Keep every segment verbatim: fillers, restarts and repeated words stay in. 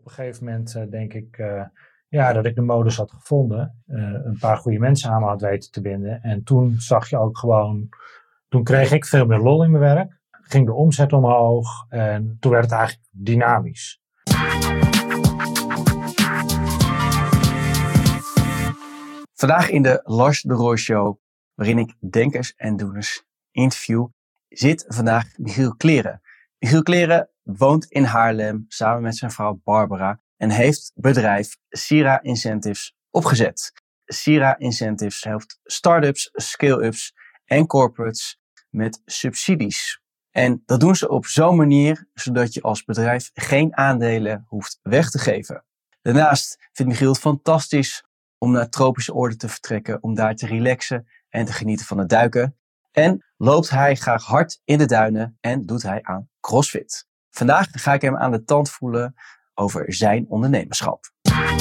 Op een gegeven moment uh, denk ik uh, ja, dat ik de modus had gevonden. Uh, een paar goede mensen aan me had weten te binden. En toen zag je ook gewoon, toen kreeg ik veel meer lol in mijn werk. Ging de omzet omhoog en toen werd het eigenlijk dynamisch. Vandaag in de Lars de Roy Show, waarin ik denkers en doeners interview, zit vandaag Michiel Kleren. Michiel Kleren woont in Haarlem samen met zijn vrouw Barbara en heeft bedrijf Sira Incentives opgezet. Sira Incentives helpt start-ups, scale-ups en corporates met subsidies. En dat doen ze op zo'n manier, zodat je als bedrijf geen aandelen hoeft weg te geven. Daarnaast vindt Michiel het fantastisch om naar tropische oorden te vertrekken, om daar te relaxen en te genieten van het duiken. En loopt hij graag hard in de duinen en doet hij aan CrossFit. Vandaag ga ik hem aan de tand voelen over zijn ondernemerschap.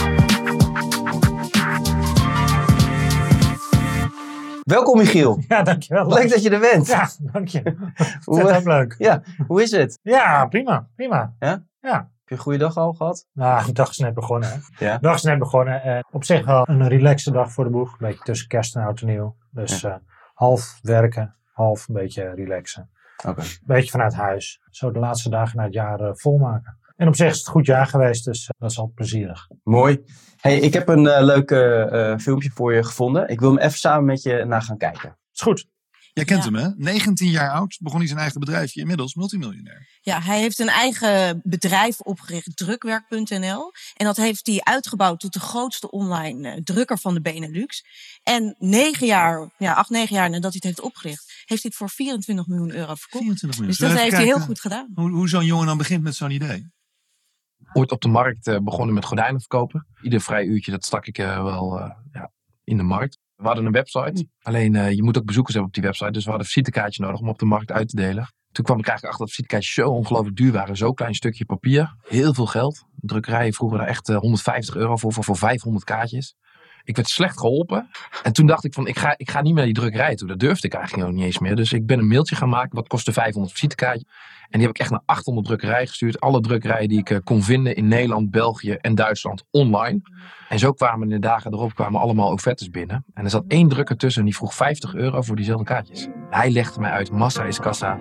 Welkom Michiel. Ja, dankjewel. Leuk dat je er bent. Ja, dank je. Hoe, dat is ook leuk. Ja, hoe is het? Ja, prima. Prima. Ja? Ja. Heb je een goede dag al gehad? Nou, de dag is net begonnen. Hè? Ja. De dag is net begonnen. Uh, op zich wel een relaxe dag voor de boeg. Een beetje tussen kerst en oud en nieuw. Dus ja. uh, half werken, half een beetje relaxen. Okay. Een beetje vanuit huis. Zo de laatste dagen na het jaar uh, volmaken. En op zich is het een goed jaar geweest, dus uh, dat is al plezierig. Mooi. Hey, ik heb een uh, leuk uh, filmpje voor je gevonden. Ik wil hem even samen met je naar gaan kijken. Is goed. Jij kent ja. hem, hè? negentien jaar oud, begon hij zijn eigen bedrijfje, inmiddels multimiljonair. Ja, hij heeft een eigen bedrijf opgericht, drukwerk punt n l. En dat heeft hij uitgebouwd tot de grootste online uh, drukker van de Benelux. En negen jaar, ja, acht, negen jaar nadat hij het heeft opgericht, heeft hij het voor vierentwintig miljoen euro verkocht. vierentwintig miljoen. Dus dat heeft kijken, hij heel goed gedaan. Hoe, hoe zo'n jongen dan begint met zo'n idee? Ooit op de markt uh, begonnen met gordijnen verkopen. Ieder vrij uurtje, dat stak ik uh, wel uh, ja, in de markt. We hadden een website. Alleen uh, je moet ook bezoekers hebben op die website. Dus we hadden een visitekaartje nodig om op de markt uit te delen. Toen kwam ik eigenlijk achter dat visitekaartjes zo ongelooflijk duur waren. Zo'n klein stukje papier. Heel veel geld. Drukkerijen vroegen daar echt uh, honderdvijftig euro voor, voor, voor vijfhonderd kaartjes. Ik werd slecht geholpen. En toen dacht ik van, ik ga, ik ga niet meer naar die drukkerij toe. Dat durfde ik eigenlijk ook niet eens meer. Dus ik ben een mailtje gaan maken. Wat kostte vijfhonderd visitekaartjes. En die heb ik echt naar achthonderd drukkerijen gestuurd. Alle drukkerijen die ik uh, kon vinden in Nederland, België en Duitsland online. En zo kwamen in de dagen erop kwamen allemaal offertes binnen. En er zat één drukker tussen en die vroeg vijftig euro voor diezelfde kaartjes. Hij legde mij uit, massa is kassa.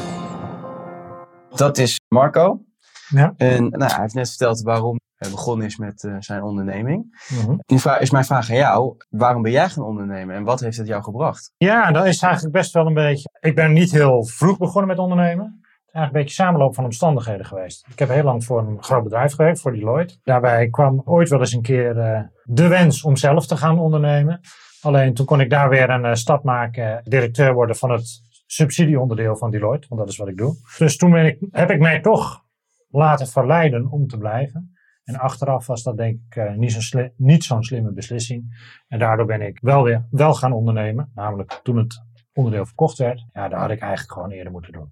Dat is Marco. Ja. En nou, hij heeft net verteld waarom hij begonnen is met uh, zijn onderneming. Mm-hmm. Nu is mijn vraag aan jou, waarom ben jij gaan ondernemen en wat heeft het jou gebracht? Ja, dat is eigenlijk best wel een beetje... Ik ben niet heel vroeg begonnen met ondernemen. Het is eigenlijk een beetje samenloop van omstandigheden geweest. Ik heb heel lang voor een groot bedrijf gewerkt, voor Deloitte. Daarbij kwam ooit wel eens een keer uh, de wens om zelf te gaan ondernemen. Alleen toen kon ik daar weer een uh, stap maken, directeur worden van het subsidieonderdeel van Deloitte. Want dat is wat ik doe. Dus toen ben ik, heb ik mij toch laten verleiden om te blijven. En achteraf was dat denk ik uh, niet, zo sli- niet zo'n slimme beslissing. En daardoor ben ik wel weer wel gaan ondernemen. Namelijk toen het onderdeel verkocht werd. Ja, dat had ik eigenlijk gewoon eerder moeten doen.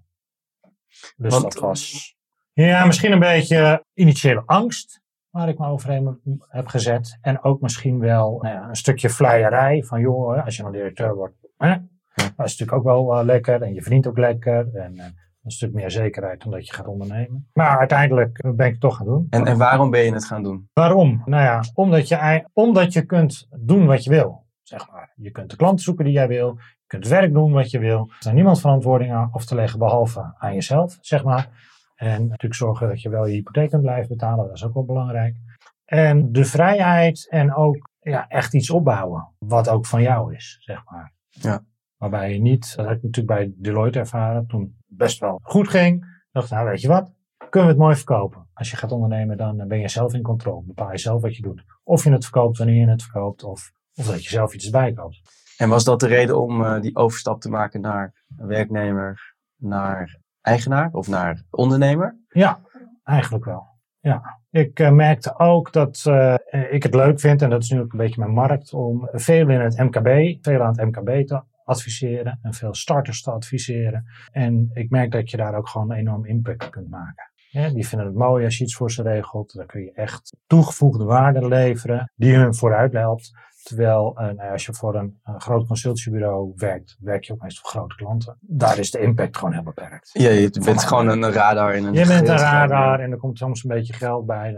Dus Want, dat was... Ja, misschien een beetje initiële angst. Waar ik me overheen heb gezet. En ook misschien wel nou ja, een stukje vleierij. Van joh, als je dan directeur wordt. Hè, dat is natuurlijk ook wel uh, lekker. En je verdient ook lekker. En... Uh, een stuk meer zekerheid dan dat je gaat ondernemen. Maar uiteindelijk ben ik het toch gaan doen. En, en waarom ben je het gaan doen? Waarom? Nou ja, omdat je, omdat je kunt doen wat je wil. Zeg maar. Je kunt de klanten zoeken die jij wil. Je kunt het werk doen wat je wil. Er is niemand verantwoording aan af te leggen behalve aan jezelf, zeg maar. En natuurlijk zorgen dat je wel je hypotheek kunt blijven betalen. Dat is ook wel belangrijk. En de vrijheid en ook ja, echt iets opbouwen. Wat ook van jou is, zeg maar. Ja. Waarbij je niet, dat heb ik natuurlijk bij Deloitte ervaren, toen het best wel goed ging. Dacht nou weet je wat, kunnen we het mooi verkopen. Als je gaat ondernemen dan ben je zelf in controle. Bepaal je zelf wat je doet. Of je het verkoopt wanneer je het verkoopt. Of, of dat je zelf iets erbij koopt. En was dat de reden om uh, die overstap te maken naar werknemer, naar eigenaar of naar ondernemer? Ja, eigenlijk wel. Ja. Ik uh, merkte ook dat uh, ik het leuk vind, en dat is nu ook een beetje mijn markt, om veel in het M K B, veel aan het M K B te adviseren en veel starters te adviseren. En ik merk dat je daar ook gewoon een enorm impact kunt maken. Ja, die vinden het mooi als je iets voor ze regelt. Dan kun je echt toegevoegde waarde leveren die hun vooruit helpt. Terwijl uh, nou, als je voor een, een groot consultiebureau werkt, werk je ook meestal voor grote klanten. Daar is de impact gewoon heel beperkt. Ja, je bent gewoon een radar in een Je bent een gedeelte. radar en er komt soms een beetje geld bij.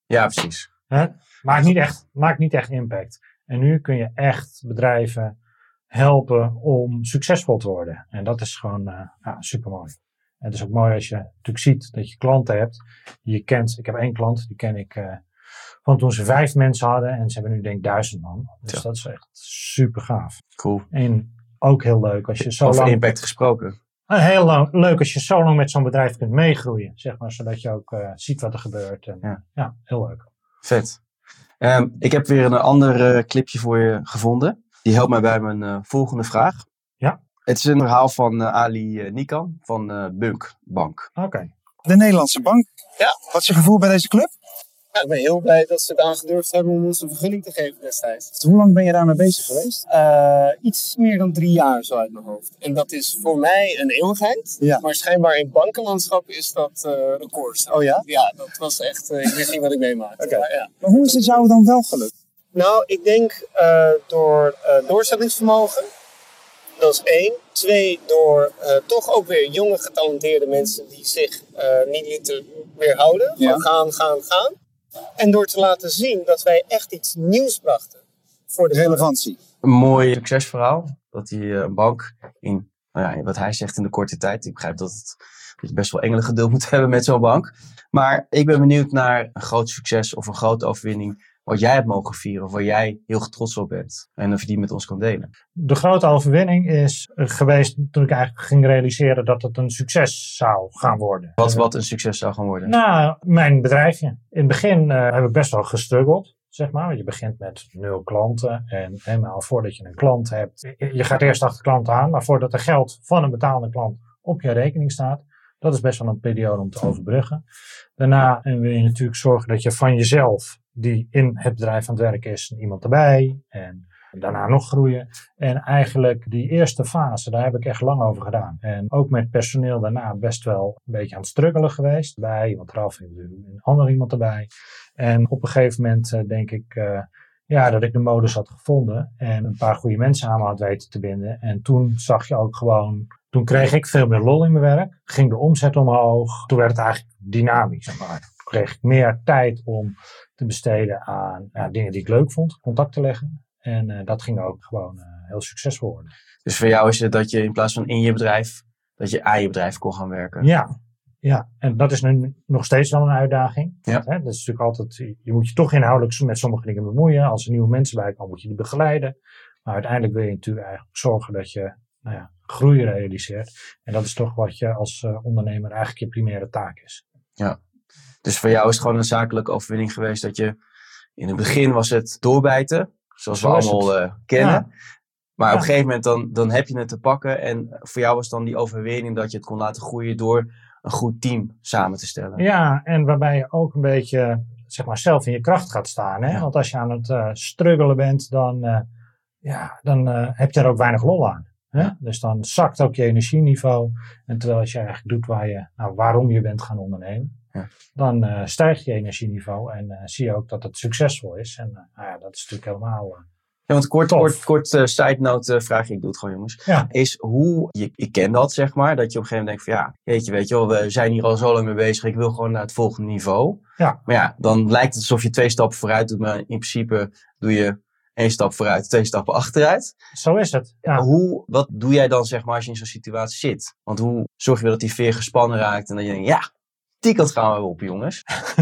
Ja, precies. Hè? Maakt, niet echt, maakt niet echt impact. En nu kun je echt bedrijven helpen om succesvol te worden. En dat is gewoon uh, ja, super mooi. En het is ook mooi als je natuurlijk ziet dat je klanten hebt die je kent. Ik heb één klant, die ken ik uh, van toen ze vijf mensen hadden. En ze hebben nu denk ik duizend man. Dus ja. Dat is echt super gaaf. Cool. En ook heel leuk als je zo Over lang... impact gesproken. Heel lang, leuk als je zo lang met zo'n bedrijf kunt meegroeien. Zeg maar, zodat je ook uh, ziet wat er gebeurt. En, ja. ja, heel leuk. Vet. Um, ik heb weer een ander uh, clipje voor je gevonden. Die helpt mij bij mijn uh, volgende vraag. Ja. Het is een verhaal van uh, Ali uh, Nikan van uh, Bunk Bank. Oké. Okay. De Nederlandse bank. Ja. Wat is je gevoel bij deze club? Ja, ik ben heel blij dat ze het aangedurfd hebben om ons een vergunning te geven destijds. Dus hoe lang ben je daarmee bezig geweest? Uh, iets meer dan drie jaar zo uit mijn hoofd. En dat is voor mij een eeuwigheid. Ja. Maar schijnbaar in bankenlandschap is dat uh, record. Oh ja? Ja, dat was echt, uh, ik wist niet wat ik meemaakte. Okay. Maar, ja. maar hoe is het jou dan wel gelukt? Nou, ik denk uh, door uh, doorzettingsvermogen. Dat is één. Twee, door uh, toch ook weer jonge getalenteerde mensen die zich uh, niet lieten weerhouden. Ja. Gewoon gaan, gaan, gaan. En door te laten zien dat wij echt iets nieuws brachten. Voor de relevantie. Een mooi succesverhaal. Dat die uh, bank in, nou ja, wat hij zegt in de korte tijd. Ik begrijp dat, het, dat je best wel engelengeduld moet hebben met zo'n bank. Maar ik ben benieuwd naar een groot succes of een grote overwinning. Wat jij hebt mogen vieren of waar jij heel trots op bent. En of je die met ons kan delen. De grote overwinning is geweest toen ik eigenlijk ging realiseren dat het een succes zou gaan worden. Wat, wat een succes zou gaan worden? Nou, mijn bedrijfje. In het begin uh, heb ik best wel gestruggeld, zeg maar. Want je begint met nul klanten. En helemaal voordat je een klant hebt. Je gaat eerst achter klanten aan. Maar voordat er geld van een betalende klant op je rekening staat. Dat is best wel een periode om te overbruggen. Daarna wil je natuurlijk zorgen dat je van jezelf, die in het bedrijf aan het werk is, iemand erbij. En daarna nog groeien. En eigenlijk die eerste fase, daar heb ik echt lang over gedaan. En ook met personeel daarna best wel een beetje aan het struggelen geweest. Bij iemand eraf en een ander iemand erbij. En op een gegeven moment uh, denk ik uh, ja, dat ik de modus had gevonden. En een paar goede mensen aan me had weten te binden. En toen zag je ook gewoon... Toen kreeg ik veel meer lol in mijn werk. Ging de omzet omhoog. Toen werd het eigenlijk dynamisch. Zeg maar. Toen kreeg ik meer tijd om te besteden aan ja, dingen die ik leuk vond. Contact te leggen. En uh, dat ging ook gewoon uh, heel succesvol worden. Dus voor jou is het dat je in plaats van in je bedrijf, dat je aan je bedrijf kon gaan werken? Ja, ja. En dat is nu nog steeds wel een uitdaging. Ja. Hè? Dat is natuurlijk altijd, je moet je toch inhoudelijk met sommige dingen bemoeien. Als er nieuwe mensen bij komen, moet je die begeleiden. Maar uiteindelijk wil je natuurlijk eigenlijk zorgen dat je nou ja, groei realiseert. En dat is toch wat je als uh, ondernemer eigenlijk je primaire taak is. Ja. Dus voor jou is het gewoon een zakelijke overwinning geweest dat je in het begin was het doorbijten, zoals we allemaal uh, kennen. Ja. Maar ja. Op een gegeven moment dan, dan heb je het te pakken en voor jou was dan die overwinning dat je het kon laten groeien door een goed team samen te stellen. Ja, en waarbij je ook een beetje zeg maar zelf in je kracht gaat staan. Hè? Ja. Want als je aan het uh, struggelen bent, dan, uh, ja, dan uh, heb je er ook weinig lol aan. Hè? Ja. Dus dan zakt ook je energieniveau. En terwijl als je eigenlijk doet waar je, nou, waarom je bent gaan ondernemen, ja. dan uh, stijgt je energieniveau en uh, zie je ook dat het succesvol is. En uh, nou ja, dat is natuurlijk helemaal uh, ja, want kort, kort, kort uh, side note uh, vraag, ik doe het gewoon jongens. Ja. Is hoe, je, ik ken dat zeg maar, dat je op een gegeven moment denkt van ja, jeetje, weet je wel, we zijn hier al zo lang mee bezig, ik wil gewoon naar het volgende niveau. Ja. Maar ja, dan lijkt het alsof je twee stappen vooruit doet, maar in principe doe je één stap vooruit, twee stappen achteruit. Zo is het. Ja. Hoe, wat doe jij dan zeg maar als je in zo'n situatie zit? Want hoe zorg je dat die veer gespannen raakt en dat je denkt, ja, die kant gaan we op jongens.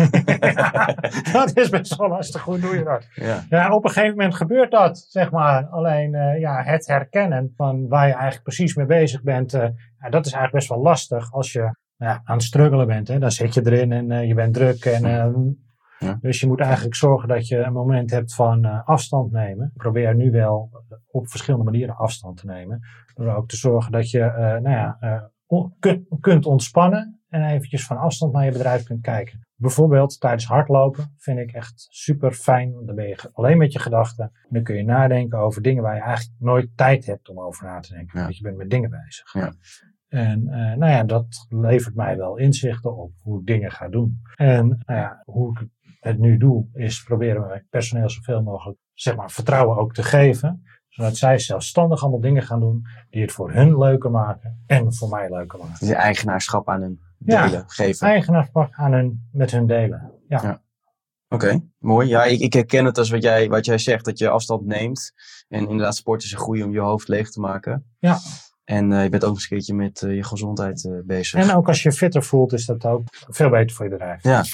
Ja, dat is best wel lastig. Hoe doe je dat? Ja. Ja, op een gegeven moment gebeurt dat, zeg maar. Alleen uh, ja, het herkennen van waar je eigenlijk precies mee bezig bent, uh, ja, dat is eigenlijk best wel lastig als je nou ja, aan het struggelen bent. Hè. Dan zit je erin en uh, je bent druk en... Uh, Ja. Dus je moet eigenlijk zorgen dat je een moment hebt van uh, afstand nemen. Probeer nu wel op verschillende manieren afstand te nemen. Door ook te zorgen dat je uh, nou ja, uh, on- kun- kunt ontspannen en eventjes van afstand naar je bedrijf kunt kijken. Bijvoorbeeld tijdens hardlopen vind ik echt super fijn. Want dan ben je alleen met je gedachten. En dan kun je nadenken over dingen waar je eigenlijk nooit tijd hebt om over na te denken. Ja. Want je bent met dingen bezig. Ja. En uh, nou ja, dat levert mij wel inzichten op hoe ik dingen ga doen. En nou ja, hoe ik het nu doe, is proberen mijn personeel zoveel mogelijk zeg maar, vertrouwen ook te geven. Zodat zij zelfstandig allemaal dingen gaan doen die het voor hun leuker maken en voor mij leuker maken. Dus eigenaarschap aan hun delen, ja, geven. Eigenaarschap aan hun, met hun delen. Ja. Ja. Oké, okay, mooi. Ja, ik, ik herken het als wat jij, wat jij zegt, dat je afstand neemt. En inderdaad, sport is een goede om je hoofd leeg te maken. Ja. En uh, je bent ook eens een keertje met uh, je gezondheid uh, bezig. En ook als je fitter voelt, is dat ook veel beter voor je bedrijf. Ja.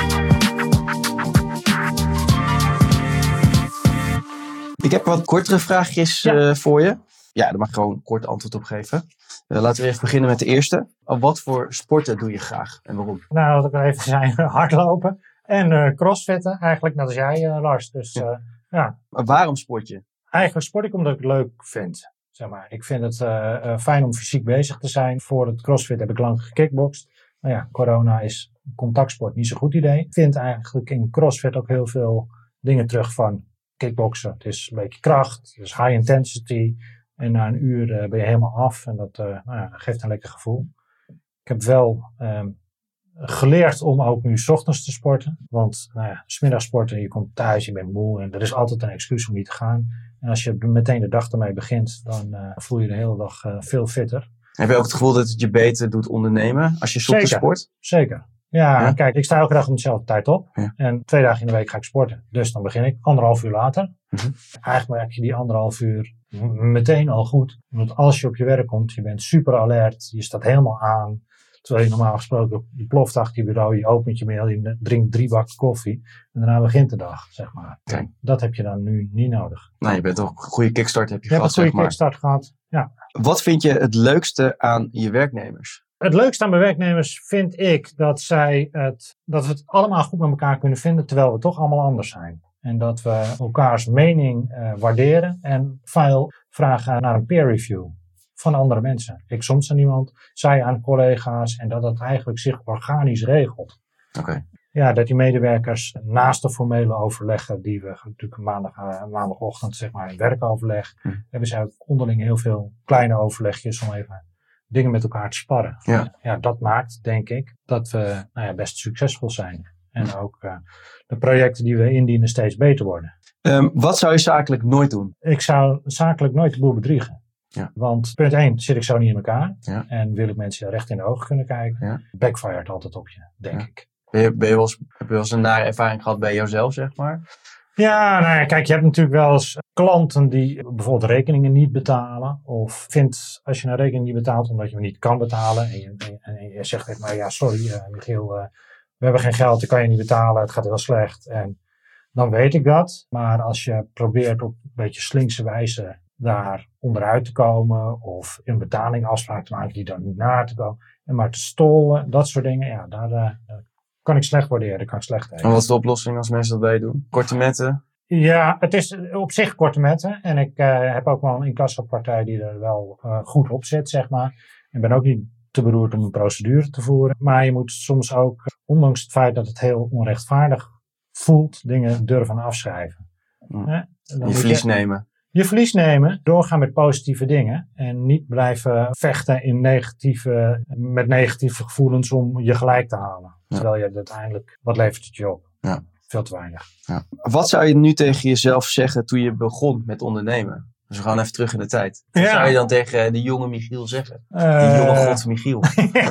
Ik heb wat kortere vraagjes uh, ja. voor je. Ja, daar mag ik gewoon een kort antwoord op geven. Uh, laten we even beginnen met de eerste. Oh, wat voor sporten doe je graag en waarom? Nou, wat ik al even zei, hardlopen en uh, crossfitten. Eigenlijk net als jij, uh, Lars. Dus, uh, ja. Ja. Maar waarom sport je? Eigenlijk sport ik omdat ik het leuk vind. Zeg maar. Ik vind het uh, uh, fijn om fysiek bezig te zijn. Voor het crossfit heb ik lang gekickboxd. Nou ja, corona is contactsport niet zo'n goed idee. Ik vind eigenlijk in crossfit ook heel veel dingen terug van kickboksen. Het is een beetje kracht, het is high intensity. En na een uur uh, ben je helemaal af. En dat uh, nou ja, geeft een lekker gevoel. Ik heb wel um, geleerd om ook nu 's ochtends te sporten. Want nou ja, 's middags sporten, je komt thuis, je bent moe. En er is altijd een excuus om niet te gaan. En als je meteen de dag ermee begint, dan uh, voel je de hele dag uh, veel fitter. Heb je ook het gevoel dat het je beter doet ondernemen als je 's ochtends sport? Zeker. Ja, ja, kijk, ik sta elke dag om dezelfde tijd op. Ja. En twee dagen in de week ga ik sporten. Dus dan begin ik anderhalf uur later. Mm-hmm. Eigenlijk merk je die anderhalf uur meteen al goed. Want als je op je werk komt, je bent super alert. Je staat helemaal aan. Terwijl je normaal gesproken, je ploft achter je bureau, je opent je mail, je drinkt drie bakken koffie. En daarna begint de dag, zeg maar. Okay. Dat heb je dan nu niet nodig. Nou, je bent toch een goede kickstart heb je, je gehad, hebt een goede zeg maar. kickstart gehad, ja. Wat vind je het leukste aan je werknemers? Het leukste aan mijn werknemers vind ik dat, zij het, dat we het allemaal goed met elkaar kunnen vinden, terwijl we toch allemaal anders zijn. En dat we elkaars mening uh, waarderen en veel vragen naar een peer review van andere mensen. Ik soms aan iemand, zij aan collega's en dat dat eigenlijk zich organisch regelt. Oké. Okay. Ja, dat die medewerkers naast de formele overleggen die we natuurlijk maandag, uh, maandagochtend zeg maar in werkoverleg, hm. hebben zij ook onderling heel veel kleine overlegjes om even dingen met elkaar te sparren. Ja. Ja, dat maakt, denk ik, dat we nou ja, best succesvol zijn. En ook uh, de projecten die we indienen steeds beter worden. Um, wat zou je zakelijk nooit doen? Ik zou zakelijk nooit de boel bedriegen. Ja. Want punt één, zit ik zo niet in elkaar. Ja. En wil ik mensen recht in de ogen kunnen kijken. Ja. Backfired altijd op je, denk ja. ik. Ben je, ben je wel eens, heb je wel eens een nare ervaring gehad bij jouzelf, zeg maar? Ja, nou ja, kijk, je hebt natuurlijk wel eens klanten die bijvoorbeeld rekeningen niet betalen. Of vindt, als je een rekening niet betaalt omdat je hem niet kan betalen. En je, en, en je zegt tegen mij, ja sorry uh, Michiel, uh, we hebben geen geld, ik kan je niet betalen, het gaat heel slecht. En dan weet ik dat. Maar als je probeert op een beetje slinkse wijze daar onderuit te komen. Of een betaling afspraak te maken die dan niet na te komen. En maar te stollen, dat soort dingen, ja, daar... Uh, kan ik slecht waarderen, daar kan ik slecht tegen. En wat is de oplossing als mensen dat bij je doen? Korte metten? Ja, het is op zich korte metten. En ik uh, heb ook wel een incassopartij die er wel uh, goed op zit, zeg maar. Ik ben ook niet te beroerd om een procedure te voeren. Maar je moet soms ook, ondanks het feit dat het heel onrechtvaardig voelt, dingen durven afschrijven. Hmm. Hè? Dan je verlies je, nemen. Je verlies nemen, doorgaan met positieve dingen. En niet blijven vechten in negatieve, met negatieve gevoelens om je gelijk te halen. Ja. Terwijl je uiteindelijk, wat levert het je op? Ja. Veel te weinig. Ja. Wat zou je nu tegen jezelf zeggen toen je begon met ondernemen? Dus we gaan even terug in de tijd. Wat ja. zou je dan tegen de jonge Michiel zeggen? Uh, die jonge god Michiel.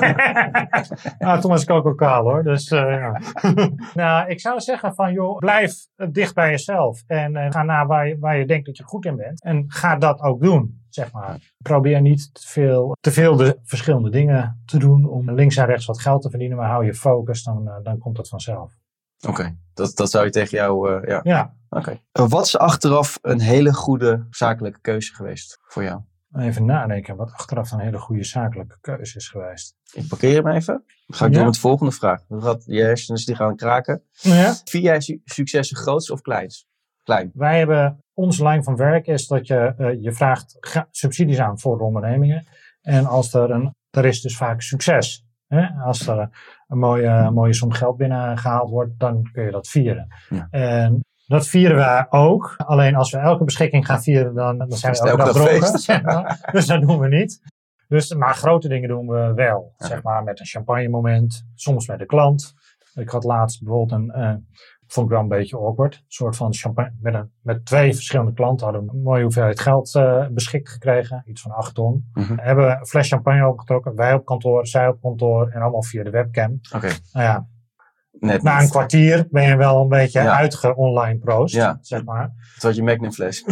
Nou, toen was ik ook al kaal hoor. Dus, uh, ja. Nou, ik zou zeggen van joh, blijf dicht bij jezelf. En uh, ga naar waar je, waar je denkt dat je goed in bent. En ga dat ook doen, zeg maar. Probeer niet te veel, te veel de verschillende dingen te doen om links en rechts wat geld te verdienen. Maar hou je focus, dan, uh, dan komt dat vanzelf. Oké, okay. dat, dat zou je tegen jou... Uh, ja. ja. Oké. Okay. Wat is achteraf een hele goede zakelijke keuze geweest voor jou? Even nadenken wat achteraf een hele goede zakelijke keuze is geweest. Ik parkeer hem even. Dan ga ik ja. door met de volgende vraag. Dan gaat je hersens die gaan kraken. Ja. Vind jij su- successen groots of kleins? Klein. Wij hebben, onze lijn van werk is dat je, uh, je vraagt ga- subsidies aan voor de ondernemingen. En als er een, er is dus vaak succes. Hè? Als er een mooie, een mooie som geld binnengehaald wordt, dan kun je dat vieren. Ja. En dat vieren we ook. Alleen als we elke beschikking gaan vieren, dan, dan zijn we elke dag dronken. Zeg maar. Dus dat doen we niet. Dus, maar grote dingen doen we wel. Ja. Zeg maar met een champagne moment. Soms met de klant. Ik had laatst bijvoorbeeld een... Uh, vond ik wel een beetje awkward. Een soort van champagne. Met, een, met twee verschillende klanten hadden we een mooie hoeveelheid geld uh, beschikt gekregen. Iets van acht ton. Mm-hmm. Hebben een fles champagne opgetrokken. Wij op kantoor, zij op kantoor. En allemaal via de webcam. Okay. Nou ja. Net Na niet. een kwartier ben je wel een beetje Ja. uitge-online proost, Ja. zeg maar. Het was je Magnumfles.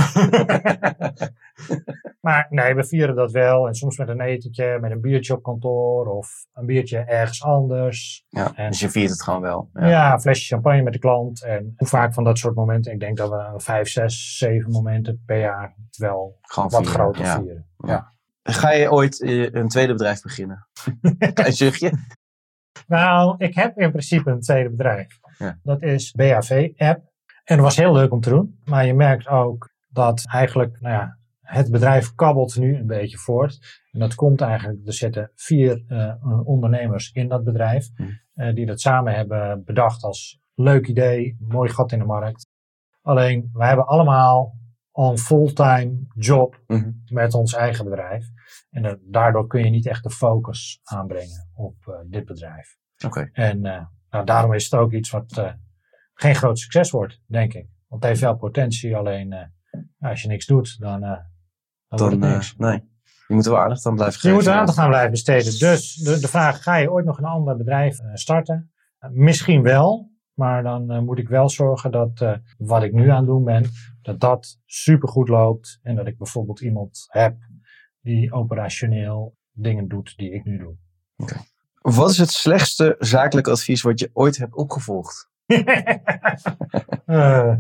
Maar nee, we vieren dat wel. En soms met een etentje, met een biertje op kantoor of een biertje ergens anders. Ja, En- dus je viert het gewoon wel. Ja. Ja. een flesje champagne met de klant. En hoe vaak van dat soort momenten. Ik denk dat we vijf, zes, zeven momenten per jaar wel Gewoon wat vieren, groter ja. vieren. Ja. Ga je ooit eh, een tweede bedrijf beginnen? Klein zuchtje. Nou, ik heb in principe een tweede bedrijf. Ja. Dat is B H V-app. En dat was heel leuk om te doen. Maar je merkt ook dat eigenlijk, nou ja, het bedrijf kabbelt nu een beetje voort. En dat komt eigenlijk, er zitten vier uh, ondernemers in dat bedrijf. Hmm. Uh, die dat samen hebben bedacht als leuk idee, mooi gat in de markt. Alleen, wij hebben allemaal al een fulltime job Mm-hmm. met ons eigen bedrijf. En uh, daardoor kun je niet echt de focus aanbrengen op uh, dit bedrijf. Oké. Okay. En uh, nou, daarom is het ook iets wat uh, geen groot succes wordt, denk ik. Want het heeft wel potentie, alleen uh, als je niks doet, dan, uh, dan, Dan wordt het uh, niks. nee. Je moet er wel aandacht aan blijven Je geven. moet er aandacht aan blijven besteden. Dus de, de vraag, ga je ooit nog een ander bedrijf uh, starten? Uh, misschien wel, maar dan uh, moet ik wel zorgen dat uh, wat ik nu aan het doen ben, dat dat supergoed loopt. En dat ik bijvoorbeeld iemand heb die operationeel dingen doet die ik nu doe. Oké. Okay. Wat is het slechtste zakelijk advies wat je ooit hebt opgevolgd? uh,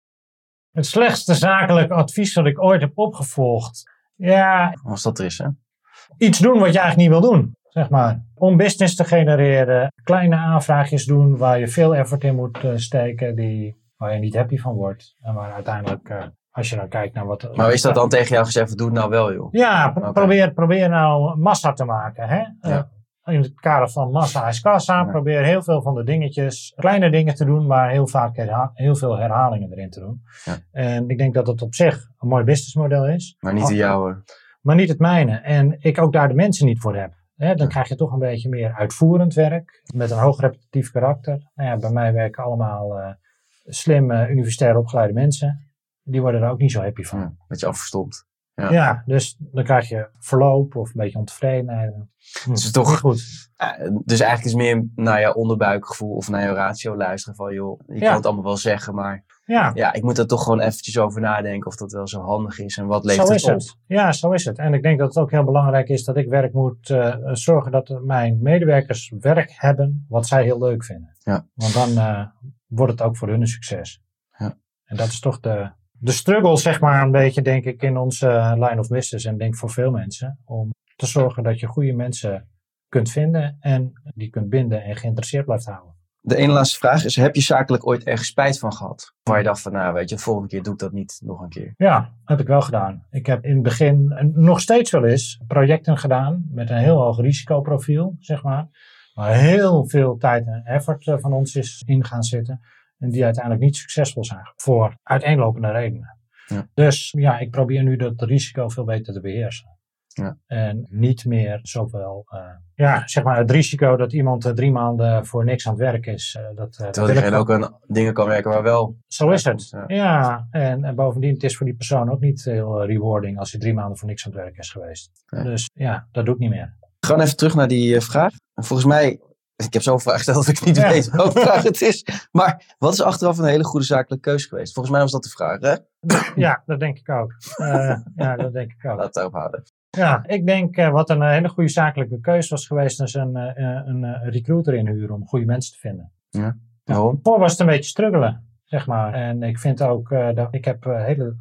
het slechtste zakelijk advies dat ik ooit heb opgevolgd. Ja. Als dat er is, hè? Iets doen wat je eigenlijk niet wil doen, zeg maar. Om business te genereren. Kleine aanvraagjes doen waar je veel effort in moet uh, steken. Die, waar je niet happy van wordt. En waar uiteindelijk, uh, als je dan kijkt naar wat... Maar is dat dan tegen jou gezegd, doe het nou wel, joh? Ja, pro- okay. probeer, probeer nou massa te maken, hè. Ja. Uh, in het kader van massa is kassa. Ja. Probeer heel veel van de dingetjes, kleine dingen te doen, maar heel vaak herha- heel veel herhalingen erin te doen. Ja. En ik denk dat het op zich een mooi businessmodel is. Maar niet de jouwe. Maar niet het mijne. En ik ook daar de mensen niet voor heb. Hè, dan krijg je toch een beetje meer uitvoerend werk. Met een hoog repetitief karakter. Nou ja, bij mij werken allemaal uh, slim uh, universitair opgeleide mensen. Die worden er ook niet zo happy van. Ja, beetje afgestompt. Ja. ja, dus dan krijg je verloop of een beetje ontevredenheid. Hm, dus, toch, goed. Uh, dus eigenlijk is meer naar jouw onderbuikgevoel of naar jouw ratio luisteren van joh, je ja. kan het allemaal wel zeggen, maar ja. ja, ik moet er toch gewoon eventjes over nadenken of dat wel zo handig is en wat levert zo het is op. Het. Ja, zo is het. En ik denk dat het ook heel belangrijk is dat ik werk moet uh, zorgen dat mijn medewerkers werk hebben wat zij heel leuk vinden. Ja. Want dan uh, wordt het ook voor hun een succes. Ja. En dat is toch de... De struggle, zeg maar, een beetje, denk ik, in onze line of business. En denk voor veel mensen. Om te zorgen dat je goede mensen kunt vinden. En die kunt binden en geïnteresseerd blijft houden. De ene laatste vraag is, heb je zakelijk ooit ergens spijt van gehad? Waar je dacht van, nou weet je, de volgende keer doe ik dat niet nog een keer. Ja, heb ik wel gedaan. Ik heb in het begin, en nog steeds wel eens, projecten gedaan. Met een heel hoog risicoprofiel, zeg maar. Waar heel veel tijd en effort van ons is in gaan zitten. En die uiteindelijk niet succesvol zijn. Voor uiteenlopende redenen. Ja. Dus ja, ik probeer nu dat risico veel beter te beheersen. Ja. En niet meer zoveel, uh, ja, zeg maar het risico dat iemand uh, drie maanden voor niks aan het werk is. Uh, dat, uh, Terwijl diegene ook aan dingen kan werken waar wel... Zo is het. Ja, ja en, en bovendien, het is voor die persoon ook niet heel rewarding als hij drie maanden voor niks aan het werk is geweest. Ja. Dus ja, dat doe ik niet meer. Gewoon even terug naar die uh, vraag. Volgens mij... Ik heb zo'n vraag gesteld dat ik niet ja. weet welke vraag het is. Maar wat is achteraf een hele goede zakelijke keuze geweest? Volgens mij was dat de vraag, hè? Ja, dat denk ik ook. Uh, ja, dat denk ik ook. Laat het ophouden. Ja, ik denk uh, wat een uh, hele goede zakelijke keuze was geweest, is een, uh, een uh, recruiter inhuren om goede mensen te vinden. Ja, waarom? Voor was het een beetje struggelen, zeg maar. En ik vind ook, uh, dat ik heb de uh, hele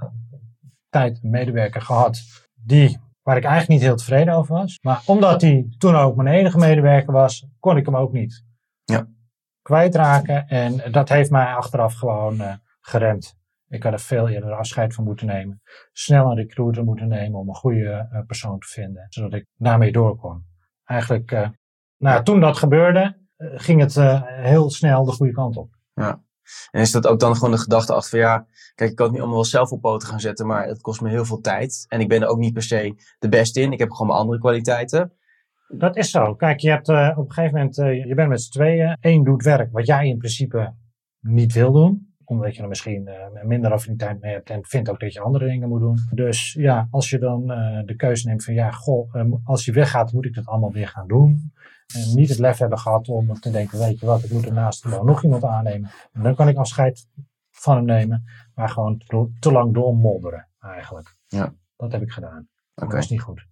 tijd een medewerker gehad die... waar ik eigenlijk niet heel tevreden over was. Maar omdat hij toen ook mijn enige medewerker was, kon ik hem ook niet ja. kwijtraken. En dat heeft mij achteraf gewoon uh, geremd. Ik had er veel eerder afscheid van moeten nemen. Snel een recruiter moeten nemen om een goede uh, persoon te vinden. Zodat ik daarmee door kon. Eigenlijk, uh, nou ja, toen dat gebeurde, uh, ging het uh, heel snel de goede kant op. Ja. En is dat ook dan gewoon de gedachte achter van ja, kijk, ik kan het niet allemaal wel zelf op poten gaan zetten, maar het kost me heel veel tijd. En ik ben er ook niet per se de beste in. Ik heb gewoon mijn andere kwaliteiten. Dat is zo. Kijk, je hebt uh, op een gegeven moment, uh, je bent met z'n tweeën. Eén doet werk wat jij in principe niet wil doen. Omdat je er misschien uh, minder affiniteit mee hebt en vindt ook dat je andere dingen moet doen. Dus ja, als je dan uh, de keuze neemt van ja, goh, um, als je weggaat moet ik dat allemaal weer gaan doen. En niet het lef hebben gehad om te denken, weet je wat, ik moet ernaast gewoon nog iemand aannemen. En dan kan ik afscheid van hem nemen. Maar gewoon te, te lang doormodderen eigenlijk. Ja. Dat heb ik gedaan. Dat Oké. was niet goed.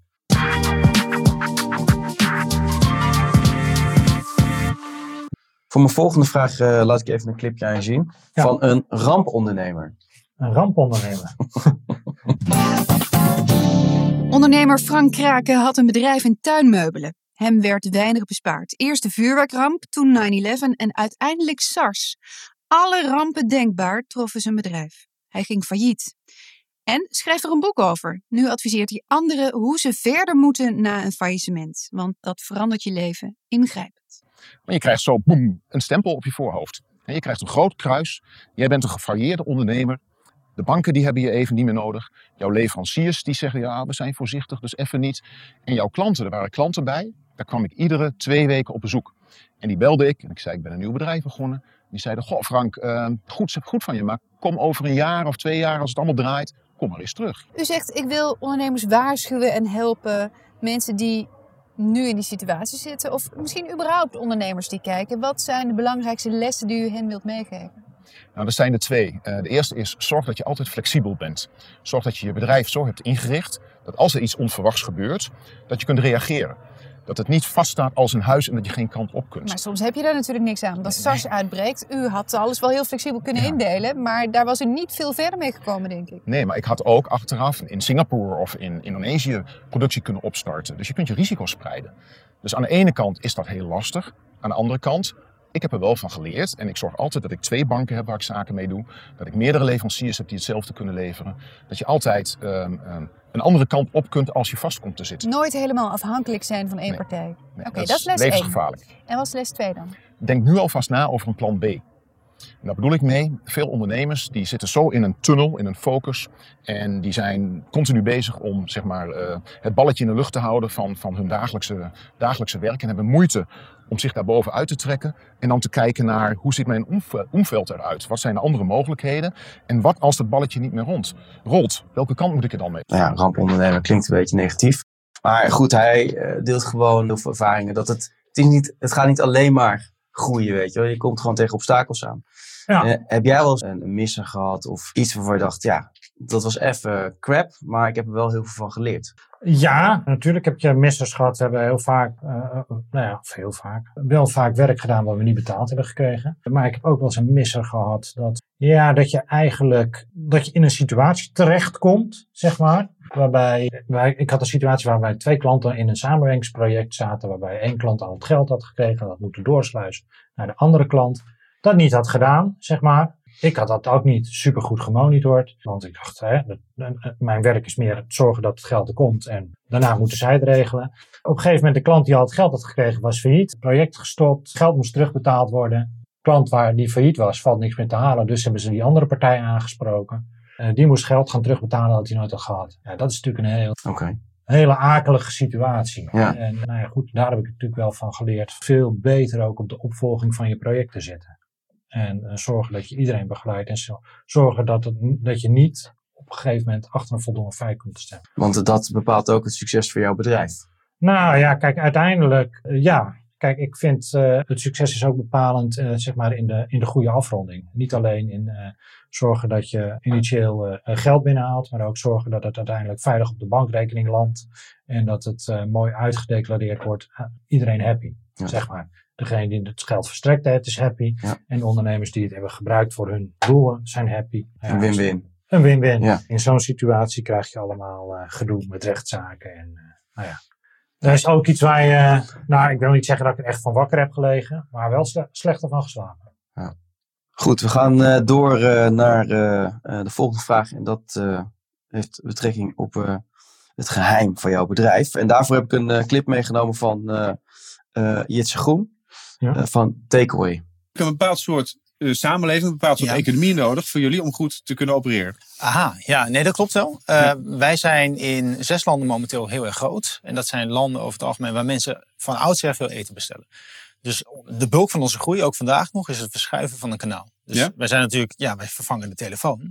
Voor mijn volgende vraag uh, laat ik even een clipje aan je zien. Ja. Van een rampondernemer. Een rampondernemer. Ondernemer Frank Kraken had een bedrijf in tuinmeubelen. Hem werd weinig bespaard. Eerst de vuurwerkramp, toen nine eleven en uiteindelijk SARS. Alle rampen denkbaar troffen zijn bedrijf. Hij ging failliet. En schreef er een boek over. Nu adviseert hij anderen hoe ze verder moeten na een faillissement. Want dat verandert je leven ingrijpend. Maar je krijgt zo boem, een stempel op je voorhoofd. En je krijgt een groot kruis. Jij bent een gefailleerde ondernemer. De banken die hebben je even niet meer nodig. Jouw leveranciers die zeggen ja, we zijn voorzichtig, dus even niet. En jouw klanten, er waren klanten bij. Daar kwam ik iedere twee weken op bezoek. En die belde ik en ik zei ik ben een nieuw bedrijf begonnen. Die zeiden, goh Frank, uh, goed, goed van je, maar kom over een jaar of twee jaar als het allemaal draait, kom maar eens terug. U zegt ik wil ondernemers waarschuwen en helpen. Mensen die nu in die situatie zitten. Of misschien überhaupt ondernemers die kijken. Wat zijn de belangrijkste lessen die u hen wilt meegeven? Nou, dat zijn er twee. Uh, de eerste is, zorg dat je altijd flexibel bent. Zorg dat je je bedrijf zo hebt ingericht, dat als er iets onverwachts gebeurt, dat je kunt reageren. Dat het niet vaststaat als een huis en dat je geen kant op kunt. Maar soms heb je daar natuurlijk niks aan. Als SARS uitbreekt, u had alles wel heel flexibel kunnen ja. indelen. Maar daar was u niet veel verder mee gekomen, denk ik. Nee, maar ik had ook achteraf in Singapore of in Indonesië productie kunnen opstarten. Dus je kunt je risico's spreiden. Dus aan de ene kant is dat heel lastig. Aan de andere kant, ik heb er wel van geleerd. En ik zorg altijd dat ik twee banken heb waar ik zaken mee doe. Dat ik meerdere leveranciers heb die hetzelfde kunnen leveren. Dat je altijd um, um, een andere kant op kunt als je vast komt te zitten. Nooit helemaal afhankelijk zijn van één nee. partij. Nee, Oké, okay, dat, dat is les levensgevaarlijk. één. En wat is les twee dan? Denk nu alvast na over een plan B. En daar bedoel ik mee, veel ondernemers die zitten zo in een tunnel, in een focus. En die zijn continu bezig om zeg maar, uh, het balletje in de lucht te houden van, van hun dagelijkse, dagelijkse werk. En hebben moeite om zich daarboven uit te trekken. En dan te kijken naar hoe ziet mijn omve- omveld eruit? Wat zijn de andere mogelijkheden? En wat als dat balletje niet meer rond, rolt? Welke kant moet ik er dan mee? Nou ja, rampondernemer klinkt een beetje negatief. Maar goed, hij uh, deelt gewoon de ervaringen dat het, het, is niet, het gaat niet alleen maar groeien, weet je wel. Je komt gewoon tegen obstakels aan. Ja. Uh, heb jij wel eens een misser gehad of iets waarvan je dacht, ja, dat was even crap, maar ik heb er wel heel veel van geleerd? Ja, natuurlijk heb je missers gehad. We hebben heel vaak, uh, nou ja, of heel vaak, wel vaak werk gedaan wat we niet betaald hebben gekregen. Maar ik heb ook wel eens een misser gehad dat, ja, dat je eigenlijk, dat je in een situatie terechtkomt, zeg maar. Waarbij, wij, ik had een situatie waarbij twee klanten in een samenwerkingsproject zaten, waarbij één klant al het geld had gekregen, dat moeten doorsluizen naar de andere klant. Dat niet had gedaan, zeg maar. Ik had dat ook niet super goed gemonitord. Want ik dacht, hè, dat, mijn werk is meer het zorgen dat het geld er komt. En daarna moeten zij het regelen. Op een gegeven moment, de klant die al het geld had gekregen was failliet. Het project gestopt, geld moest terugbetaald worden. De klant waar die failliet was, valt niks meer te halen. Dus hebben ze die andere partij aangesproken. Uh, die moest geld gaan terugbetalen, had hij nooit al gehad. Ja, dat is natuurlijk een heel... Okay. hele akelige situatie. Ja. En nou ja, goed, daar heb ik natuurlijk wel van geleerd. Veel beter ook op de opvolging van je project te zitten. En uh, zorgen dat je iedereen begeleidt. En zo, zorgen dat, het, dat je niet op een gegeven moment achter een voldongen feit komt te staan. Want dat bepaalt ook het succes van jouw bedrijf. Nou ja, kijk, uiteindelijk, uh, ja. Kijk, ik vind uh, het succes is ook bepalend uh, zeg maar in de, in de goede afronding. Niet alleen in uh, zorgen dat je initieel uh, geld binnenhaalt, maar ook zorgen dat het uiteindelijk veilig op de bankrekening landt. En dat het uh, mooi uitgedeclareerd wordt. Uh, iedereen happy, ja. Zeg maar. Degene die het geld verstrekt heeft is happy. Ja. En de ondernemers die het hebben gebruikt voor hun doelen zijn happy. Ja, een win-win. Een win-win. Ja. In zo'n situatie krijg je allemaal uh, gedoe met rechtszaken. En uh, nou ja. Er is ook iets waar je, nou ik wil niet zeggen dat ik er echt van wakker heb gelegen, maar wel sle- slechter van geslapen. Ja. Goed, we gaan uh, door uh, naar uh, uh, de volgende vraag. En dat uh, heeft betrekking op uh, het geheim van jouw bedrijf. En daarvoor heb ik een uh, clip meegenomen van uh, uh, Jitse Groen. Ja. Uh, van Takeaway. Ik heb een bepaald soort uh, samenleving, een bepaald soort ja. economie nodig voor jullie om goed te kunnen opereren. Aha, ja, nee, dat klopt wel. Uh, ja. Wij zijn in zes landen momenteel heel erg groot. En dat zijn landen over het algemeen waar mensen van oudsher veel eten bestellen. Dus de bulk van onze groei, ook vandaag nog, is het verschuiven van een kanaal. Dus ja? wij zijn natuurlijk, ja, wij vervangen de telefoon.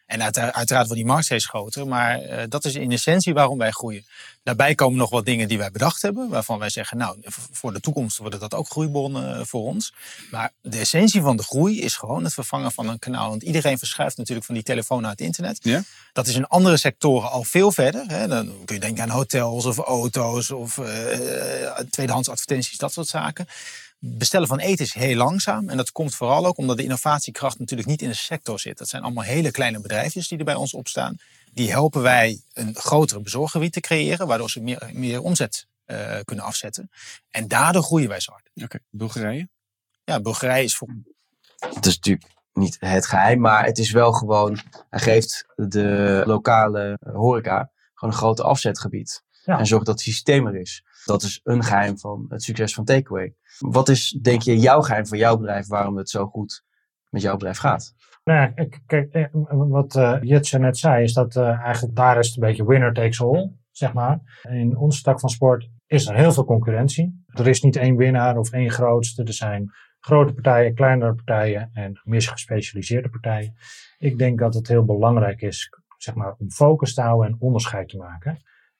En uiteraard, uiteraard wordt die markt steeds groter. Maar uh, dat is in essentie waarom wij groeien. Daarbij komen nog wat dingen die wij bedacht hebben. Waarvan wij zeggen, nou, voor de toekomst worden dat ook groeibonnen voor ons. Maar de essentie van de groei is gewoon het vervangen van een kanaal. Want iedereen verschuift natuurlijk van die telefoon naar het internet. Ja? Dat is in andere sectoren al veel verder. Hè. Dan kun je denken aan hotels of auto's of uh, tweedehands advertenties, dat soort zaken. Bestellen van eten is heel langzaam. En dat komt vooral ook omdat de innovatiekracht natuurlijk niet in de sector zit. Dat zijn allemaal hele kleine bedrijfjes die er bij ons op staan. Die helpen wij een grotere bezorggebied te creëren, waardoor ze meer, meer omzet uh, kunnen afzetten. En daardoor groeien wij zo hard. Oké, okay. Bulgarije? Ja, Bulgarije is voor... Het is natuurlijk niet het geheim, maar het is wel gewoon... Hij geeft de lokale horeca gewoon een groot afzetgebied. Ja. En zorgt dat het systeem er is. Dat is een geheim van het succes van Takeaway. Wat is, denk je, jouw geheim van jouw bedrijf, waarom het zo goed met jouw bedrijf gaat? Nou, kijk, wat uh, Jitse net zei, is dat uh, eigenlijk daar is het een beetje winner takes all, zeg maar. In onze tak van sport is er heel veel concurrentie. Er is niet één winnaar of één grootste. Er zijn grote partijen, kleinere partijen en meer gespecialiseerde partijen. Ik denk dat het heel belangrijk is, zeg maar, om focus te houden en onderscheid te maken.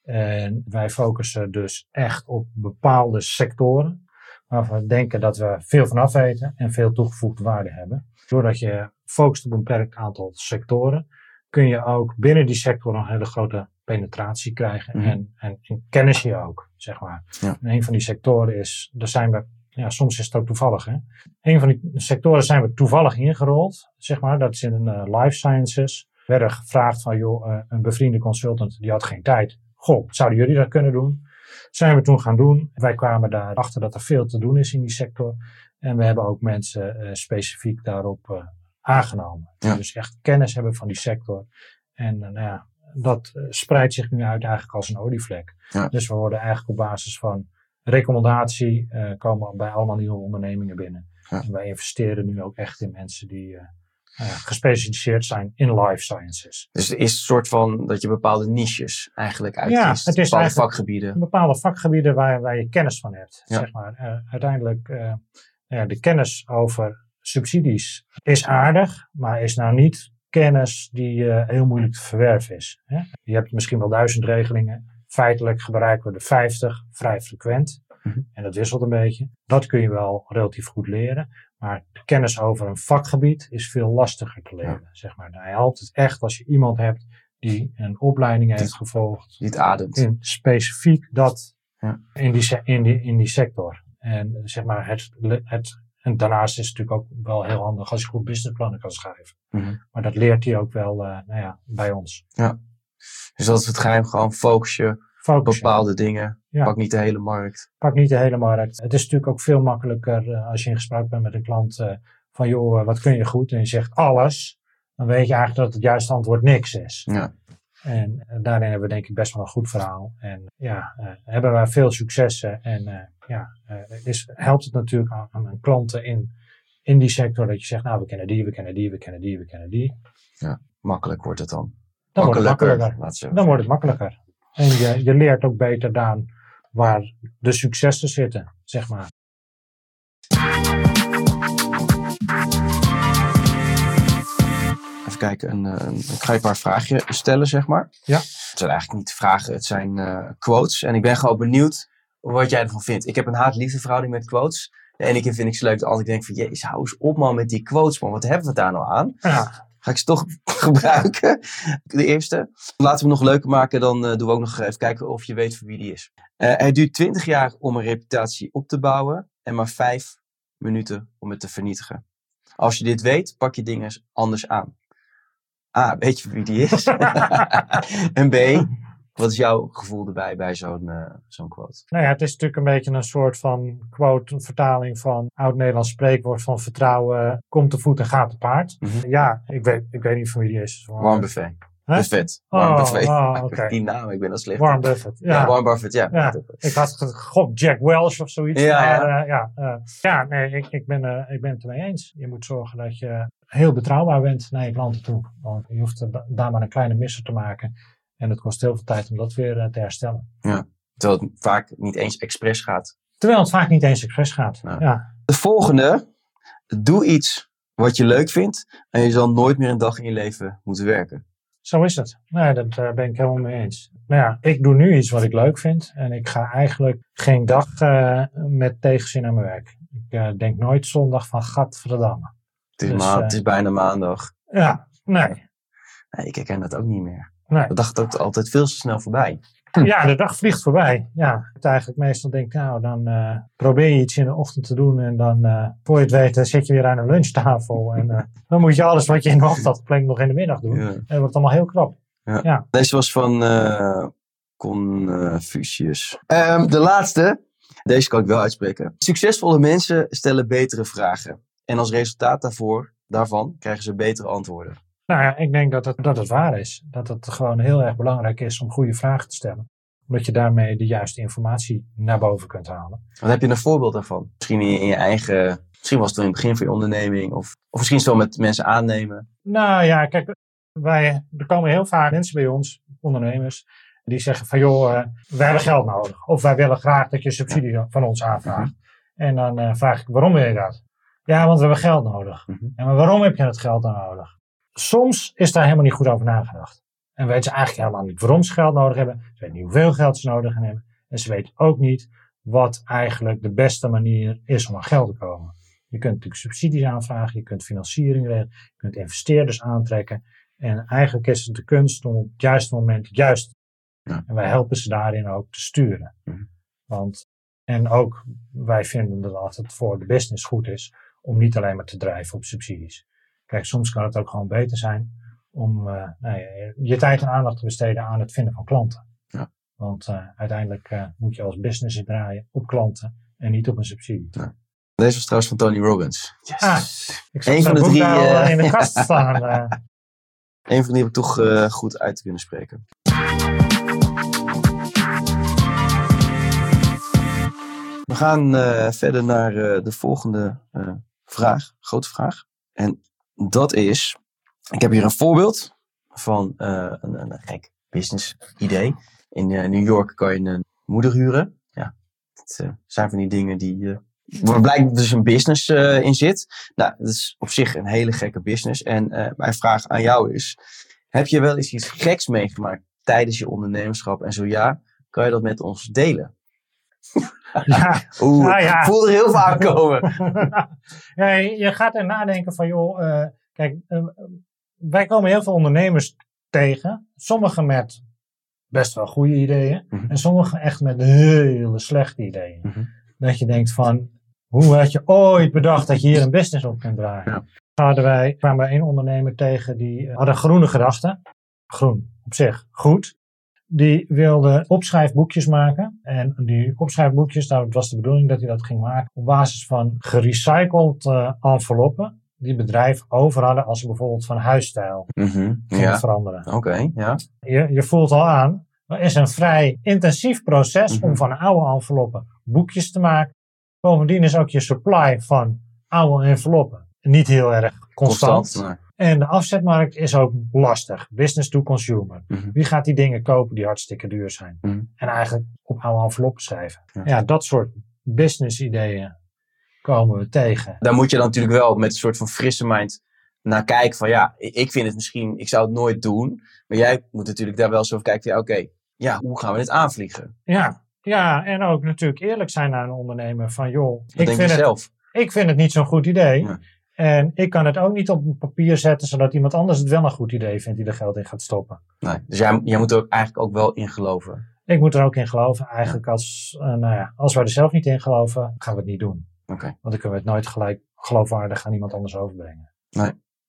En wij focussen dus echt op bepaalde sectoren, waarvan we denken dat we veel van af weten en veel toegevoegde waarde hebben. Doordat je focust op een beperkt aantal sectoren, kun je ook binnen die sector een hele grote penetratie krijgen. Mm. En, en, en kennis je ook, zeg maar. Ja. En een van die sectoren is, daar zijn we, ja, soms is het ook toevallig, hè. Een van die sectoren zijn we toevallig ingerold, zeg maar. Dat is in een uh, life sciences. We werden gevraagd van, joh, uh, een bevriende consultant, die had geen tijd. Goh, zouden jullie dat kunnen doen? Zijn we toen gaan doen. Wij kwamen daarachter dat er veel te doen is in die sector. En we hebben ook mensen uh, specifiek daarop uh, aangenomen. Ja. Die dus echt kennis hebben van die sector. En uh, nou ja, dat uh, spreidt zich nu uit eigenlijk als een olievlek. Ja. Dus we worden eigenlijk op basis van recommendatie uh, komen bij allemaal nieuwe ondernemingen binnen. Ja. En wij investeren nu ook echt in mensen die uh, uh, gespecialiseerd zijn in life sciences. Dus er is een soort van dat je bepaalde niches eigenlijk uitkiest. Ja, het is bepaalde vakgebieden. Bepaalde vakgebieden waar, waar je kennis van hebt. Ja. Zeg maar. Uh, uiteindelijk uh, uh, de kennis over subsidies is aardig, maar is nou niet kennis die uh, heel moeilijk te verwerven is. Hè? Je hebt misschien wel duizend regelingen. Feitelijk gebruiken we de vijftig vrij frequent. Mm-hmm. En dat wisselt een beetje. Dat kun je wel relatief goed leren. Maar de kennis over een vakgebied is veel lastiger te leren. Ja. Zeg maar. Hij helpt het echt als je iemand hebt die een opleiding heeft die, gevolgd. Die het ademt. In specifiek dat ja. in, die, in, die, in die sector. En zeg maar het, het En daarnaast is het natuurlijk ook wel heel handig als je goed businessplannen kan schrijven. Mm-hmm. Maar dat leert hij ook wel uh, nou ja, bij ons. Ja. Dus dat is het geheim, gewoon focus je op bepaalde dingen. Ja. Pak niet de hele markt. Pak niet de hele markt. Het is natuurlijk ook veel makkelijker uh, als je in gesprek bent met een klant. Uh, van joh, uh, wat kun je goed? En je zegt alles. Dan weet je eigenlijk dat het juiste antwoord niks is. Ja. En uh, daarin hebben we denk ik best wel een goed verhaal. En ja, uh, hebben wij veel successen. En uh, ja, uh, is, helpt het natuurlijk aan, aan klanten in, in die sector. Dat je zegt, nou we kennen die, we kennen die, we kennen die, we kennen die. Ja, makkelijk wordt het dan. Dan wordt het makkelijker. Dan wordt het makkelijker. En je, je leert ook beter dan waar de successen zitten, zeg maar. Even kijken, een, een, ik ga je een paar vragen stellen, zeg maar. Ja. Het zijn eigenlijk niet vragen, het zijn uh, quotes. En ik ben gewoon benieuwd wat jij ervan vindt. Ik heb een haat-liefde verhouding met quotes. De ene keer vind ik ze leuk, de andere keer denk ik van, jezus, hou eens op man met die quotes, man. Wat hebben we daar nou aan? Ja. Ga ik ze toch gebruiken? De eerste. Laten we hem nog leuker maken, dan uh, doen we ook nog even kijken of je weet voor wie die is. Uh, het duurt twintig jaar om een reputatie op te bouwen en maar vijf minuten om het te vernietigen. Als je dit weet, pak je dingen anders aan. A, weet je wie die is? En B, wat is jouw gevoel erbij bij zo'n, uh, zo'n quote? Nou ja, het is natuurlijk een beetje een soort van quote, een vertaling van oud-Nederlands spreekwoord van vertrouwen komt te voet en gaat te paard. Mm-hmm. Ja, ik weet, ik weet niet van wie die is. Warren Buffett. Huh? Buffett. Warren oh, Buffett. Oh, okay. Die naam, ik ben dat slecht. Warren Buffett. Ja. ja, Warren Buffett, ja. ja. Ik had gegokt Jack Welch of zoiets. Ja, maar, ja. Uh, ja, uh, ja nee, ik, ik, ben, uh, ik ben het ermee eens. Je moet zorgen dat je heel betrouwbaar bent naar je klanten toe. Want je hoeft er, daar maar een kleine misser te maken. En het kost heel veel tijd om dat weer uh, te herstellen. Ja, terwijl het vaak niet eens expres gaat. Terwijl het vaak niet eens expres gaat, nou. ja. De volgende. Doe iets wat je leuk vindt en je zal nooit meer een dag in je leven moeten werken. Zo is het. Nee, dat uh, ben ik helemaal mee eens. Nou ja, ik doe nu iets wat ik leuk vind. En ik ga eigenlijk geen dag uh, met tegenzin naar mijn werk. Ik uh, denk nooit zondag van gadverdamme. Het is, Dus, ma- uh, het is bijna maandag. Ja, nee. nee. Ik herken dat ook niet meer. Nee. De dag gaat ook altijd veel te snel voorbij. Ja, de dag vliegt voorbij. Ja, het eigenlijk meestal denk ik, nou, dan uh, probeer je iets in de ochtend te doen. En dan, uh, voor je het weet, dan zit je weer aan een lunchtafel. En uh, dan moet je alles wat je in de ochtend had gepland nog in de middag doen. Ja. En dat wordt allemaal heel krap. Ja. Ja. Deze was van uh, Confucius. Um, de laatste. Deze kan ik wel uitspreken. Succesvolle mensen stellen betere vragen. En als resultaat daarvoor, daarvan krijgen ze betere antwoorden. Nou ja, ik denk dat het, dat het waar is. Dat het gewoon heel erg belangrijk is om goede vragen te stellen. Omdat je daarmee de juiste informatie naar boven kunt halen. Wat heb je een voorbeeld daarvan? Misschien in je, in je eigen... Misschien was het wel in het begin van je onderneming. Of, of misschien zo met mensen aannemen. Nou ja, kijk, wij, er komen heel vaak mensen bij ons, ondernemers, die zeggen van joh, uh, wij hebben geld nodig. Of wij willen graag dat je subsidie ja. van ons aanvraagt. Mm-hmm. En dan uh, vraag ik, waarom wil je dat? Ja, want we hebben geld nodig. Mm-hmm. Ja, maar waarom heb je het geld dan nodig? Soms is daar helemaal niet goed over nagedacht. En weten ze eigenlijk helemaal niet waarom ze geld nodig hebben. Ze weten niet hoeveel geld ze nodig hebben. En ze weten ook niet wat eigenlijk de beste manier is om aan geld te komen. Je kunt natuurlijk subsidies aanvragen, je kunt financiering regelen, je kunt investeerders aantrekken. En eigenlijk is het de kunst om op het juiste moment het juiste te doen. Ja. En wij helpen ze daarin ook te sturen. Mm. Want, en ook wij vinden dat het voor de business goed is om niet alleen maar te drijven op subsidies. Kijk, soms kan het ook gewoon beter zijn om uh, nou ja, je tijd en aandacht te besteden aan het vinden van klanten. Ja. Want uh, uiteindelijk uh, moet je als business draaien op klanten en niet op een subsidie. Ja. Deze was trouwens van Tony Robbins. Yes. Ah, ik zag Eén van de boek drie daar uh, in de kast staan. Uh. Eén van die heb ik toch uh, goed uit te kunnen spreken. We gaan uh, verder naar uh, de volgende uh, vraag, grote vraag. En dat is, ik heb hier een voorbeeld van uh, een, een gek business idee. In uh, New York kan je een moeder huren. Ja, dat uh, zijn van die dingen die, uh, waar blijkt dus een business uh, in zit. Nou, dat is op zich een hele gekke business. En uh, mijn vraag aan jou is, heb je wel eens iets geks meegemaakt tijdens je ondernemerschap? En zo ja, kan je dat met ons delen? Ja, Oeh, nou ja. Ik voel er heel veel aankomen. Ja, je gaat er nadenken van, joh, uh, kijk, uh, wij komen heel veel ondernemers tegen. Sommigen met best wel goede ideeën. Mm-hmm. En sommigen echt met hele slechte ideeën. Mm-hmm. Dat je denkt van, hoe had je ooit bedacht dat je hier een business op kunt draaien? Ja. Hadden wij, kwamen wij een ondernemer tegen die hadden groene gedachten. Groen, op zich, goed. Die wilde opschrijfboekjes maken. En die opschrijfboekjes, dat was de bedoeling dat hij dat ging maken op basis van gerecycled uh, enveloppen die bedrijven over hadden als ze bijvoorbeeld van huisstijl mm-hmm, gingen ja. veranderen. Oké, okay, ja. Je, je voelt al aan, er is een vrij intensief proces mm-hmm. om van oude enveloppen boekjes te maken. Bovendien is ook je supply van oude enveloppen niet heel erg constant. constant nee. En de afzetmarkt is ook lastig. Business to consumer. Mm-hmm. Wie gaat die dingen kopen die hartstikke duur zijn? Mm-hmm. En eigenlijk op oude enveloppen schrijven. Ja. ja, dat soort business ideeën komen we tegen. Daar moet je dan natuurlijk wel met een soort van frisse mind naar kijken. Van ja, ik vind het misschien, ik zou het nooit doen. Maar jij moet natuurlijk daar wel zo over kijken. Ja, oké, okay, ja, hoe gaan we dit aanvliegen? Ja, ja, en ook natuurlijk eerlijk zijn naar een ondernemer. Van joh, Wat ik denk vind, je het, zelf? ik vind het niet zo'n goed idee. Ja. En ik kan het ook niet op een papier zetten, zodat iemand anders het wel een goed idee vindt die er geld in gaat stoppen. Nee, dus jij, jij moet er eigenlijk ook wel in geloven. Ik moet er ook in geloven. Eigenlijk als, uh, nou ja, als wij er zelf niet in geloven, gaan we het niet doen. Okay. Want dan kunnen we het nooit gelijk geloofwaardig aan iemand anders overbrengen. Nee.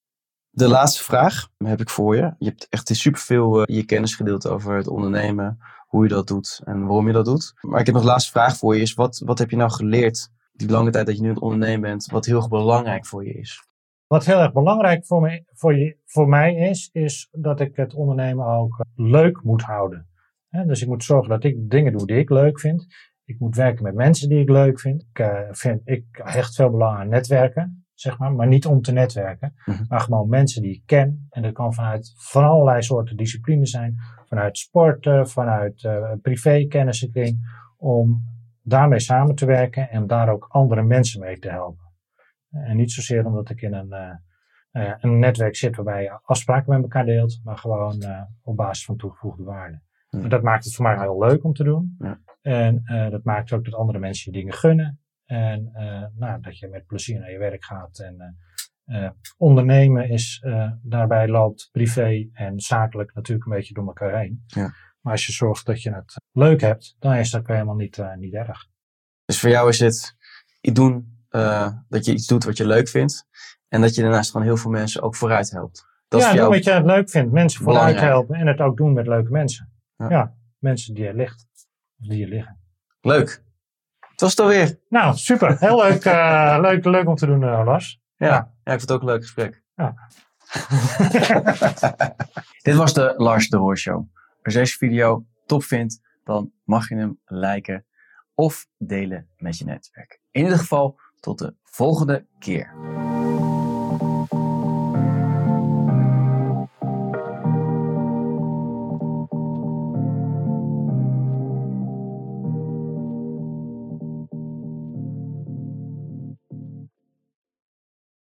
De laatste vraag heb ik voor je. Je hebt echt superveel uh, je kennis gedeeld over het ondernemen, hoe je dat doet en waarom je dat doet. Maar ik heb nog de laatste vraag voor je. Is wat, wat heb je nou geleerd die lange tijd dat je nu aan het ondernemen bent, wat heel belangrijk voor je is? Wat heel erg belangrijk voor, me, voor, je, voor mij is, is dat ik het ondernemen ook leuk moet houden. He, dus ik moet zorgen dat ik dingen doe die ik leuk vind. Ik moet werken met mensen die ik leuk vind. Ik, uh, vind, ik hecht veel belang aan netwerken, zeg maar, maar niet om te netwerken. Mm-hmm. Maar gewoon mensen die ik ken. En dat kan vanuit van allerlei soorten disciplines zijn. Vanuit sporten, vanuit uh, privé kennissenkring. Om daarmee samen te werken en daar ook andere mensen mee te helpen. En niet zozeer omdat ik in een, uh, uh, een netwerk zit waarbij je afspraken met elkaar deelt, maar gewoon uh, op basis van toegevoegde waarde. Ja. En dat maakt het voor mij heel leuk om te doen. Ja. En uh, dat maakt ook dat andere mensen je dingen gunnen. En uh, nou, dat je met plezier naar je werk gaat. En uh, uh, ondernemen is, uh, daarbij loopt privé en zakelijk natuurlijk een beetje door elkaar heen. Ja. Maar als je zorgt dat je het leuk hebt, dan is dat ook helemaal niet, uh, niet erg. Dus voor jou is het iets doen, uh, dat je iets doet wat je leuk vindt. En dat je daarnaast gewoon heel veel mensen ook vooruit helpt. Dat ja, is voor doen jou wat je leuk vindt. Mensen vooruit helpen en het ook doen met leuke mensen. Ja, ja mensen die er ligt. Of die er liggen. Leuk. Het was het alweer. Nou, super. Heel leuk, uh, leuk, leuk om te doen, uh, Lars. Ja, ja. ja, ik vond het ook een leuk gesprek. Ja. Dit was de Lars de Roor Show. Als je deze video top vindt, dan mag je hem liken of delen met je netwerk. In ieder geval, tot de volgende keer.